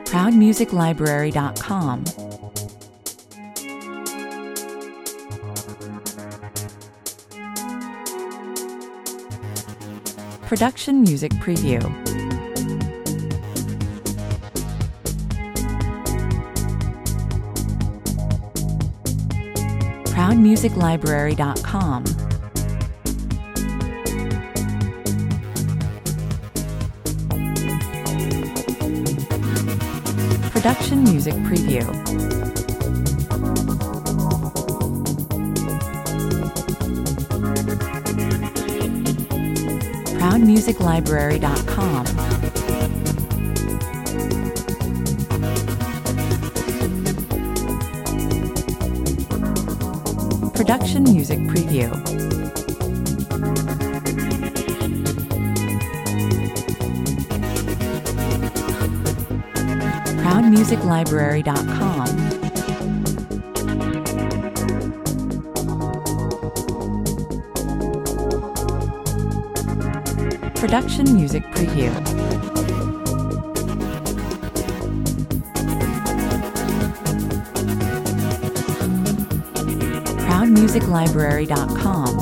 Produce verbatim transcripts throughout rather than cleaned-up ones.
proud music library dot com. Production Music Preview. proud music library dot com. Production Music Preview. proud music library dot com. Production Music Preview. proud music library dot com. Production Music Preview. proud music library dot com.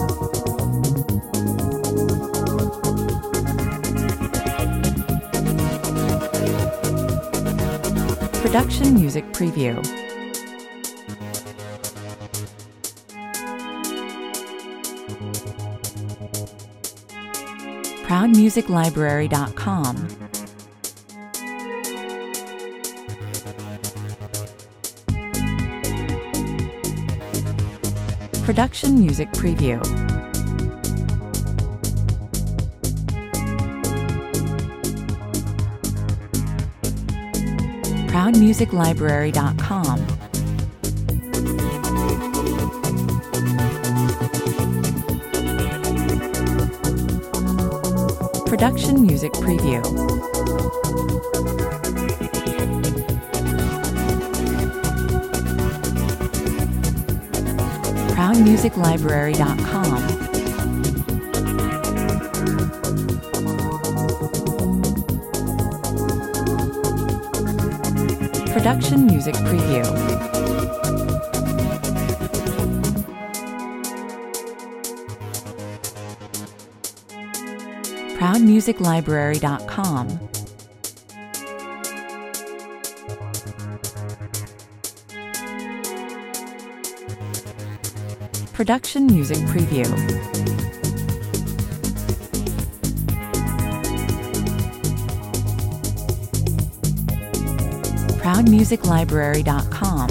Production Music Preview. proud music library dot com. Production Music Preview. proud music library dot com. Production Music Preview. proud music library dot com. Production Music Preview. proud music library dot com. Production Music Preview. proud music library dot com.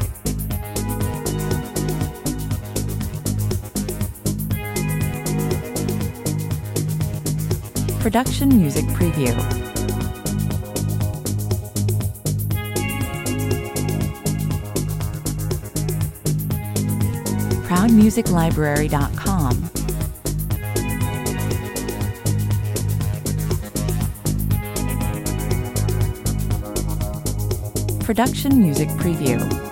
Production Music Preview. proud music library dot com. Production Music Preview.